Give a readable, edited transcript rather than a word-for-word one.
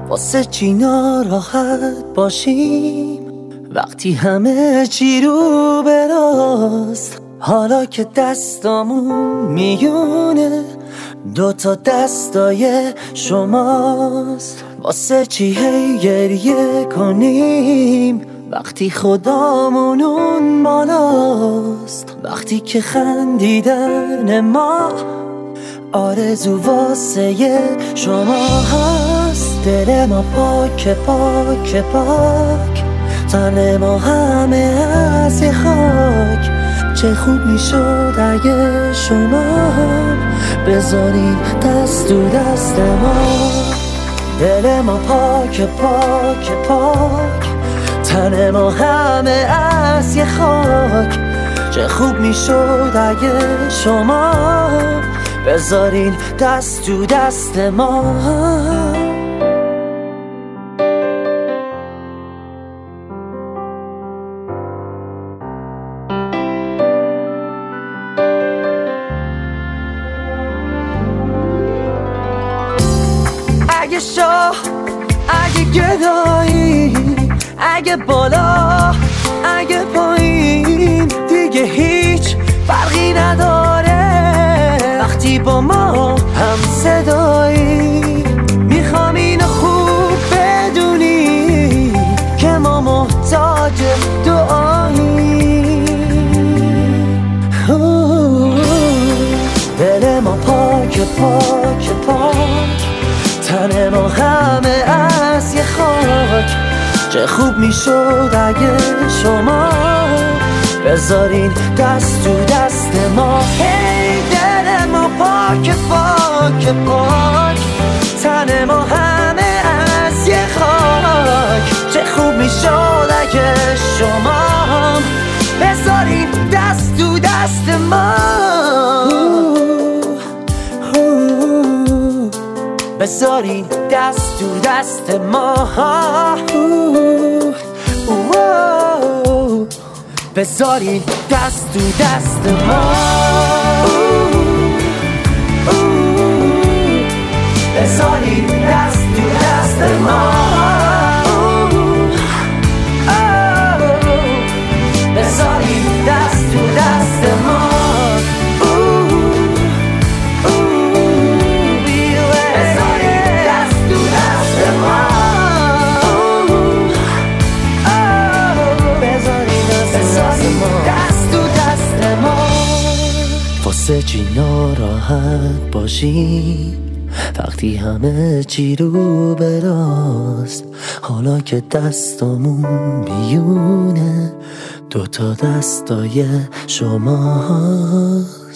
واسه چی ناراحت باشیم وقتی همه چی رو براست؟ حالا که دستامون میونه دوتا دستای شماست. واسه چی هی گریه کنیم وقتی خدامون اون بالاست؟ وقتی که خندیدن ما آرزو واسه شما هست. دل ما پاک پاک پاک، تن ما همه از یه خاک. چه خوب میشد اگه شما بذارین دست تو دست ما. دل ما پاک پاک پاک، تن ما همه از یه خاک. چه خوب میشد اگه شما بذارین دست تو دست ما. اگه شاه، اگه گدایی، اگه بالا، اگه پایین، دیگه هیچ فرقی نداره وقتی با ما هم صدایی. میخوام اینو خوب بدونی که ما محتاج دعایی. دل ما پاک پاک پاک، تن ما همه از یه خاک. چه خوب میشد اگه شما بذارین دست تو دست ما. هی دل ما پاک پاک پاک، تن ما همه از یه خاک. چه خوب میشد اگه شما بذارین دست تو دست ما. بذارین دست تو دست ما. بذارین دست تو دست ما. بذارین دست تو دست ما. بذارین دست تو دست ما. واسه چی ناراحت باشی وقتی همه چی رو براست؟ حالا که دستامون میونه دوتا دستای شما.